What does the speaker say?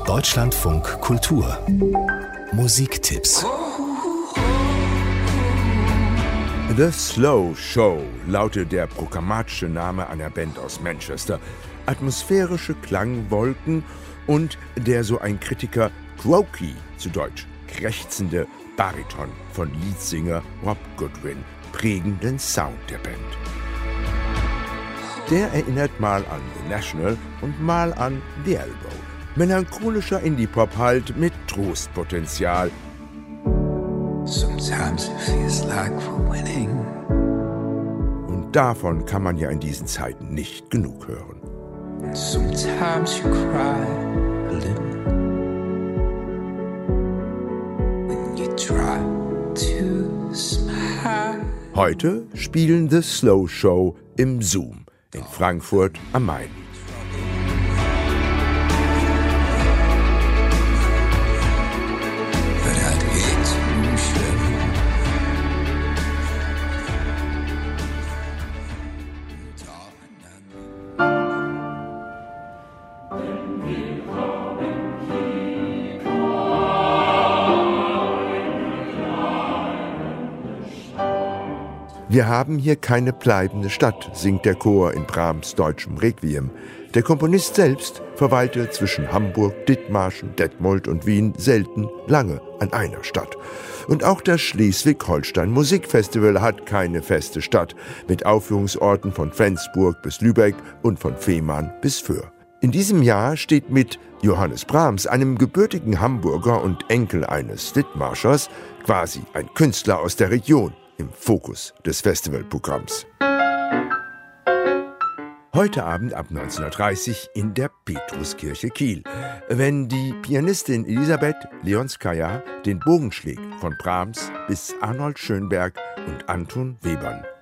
Deutschlandfunk Kultur Musiktipps. The Slow Show lautet der programmatische Name einer Band aus Manchester. Atmosphärische Klangwolken und der, so ein Kritiker, croaky, zu Deutsch krächzende Bariton von Leadsänger Rob Goodwin prägen den Sound der Band. Der erinnert mal an The National und mal an The Elbow. Melancholischer Indie-Pop halt mit Trostpotenzial. Sometimes it feels like we're winning. Und davon kann man ja in diesen Zeiten nicht genug hören. Sometimes you cry a little when you try to smile. Heute spielen The Slow Show im Zoom in Frankfurt am Main. Wir haben hier keine bleibende Stadt, singt der Chor in Brahms deutschem Requiem. Der Komponist selbst verweilte zwischen Hamburg, Dithmarschen, Detmold und Wien selten lange an einer Stadt. Und auch das Schleswig-Holstein Musikfestival hat keine feste Stadt, mit Aufführungsorten von Flensburg bis Lübeck und von Fehmarn bis Föhr. In diesem Jahr steht mit Johannes Brahms, einem gebürtigen Hamburger und Enkel eines Dithmarschers, quasi ein Künstler aus der Region, im Fokus des Festivalprogramms. Heute Abend ab 19:30 in der Petruskirche Kiel, wenn die Pianistin Elisabeth Leonskaja den Bogen schlägt von Brahms bis Arnold Schönberg und Anton Webern.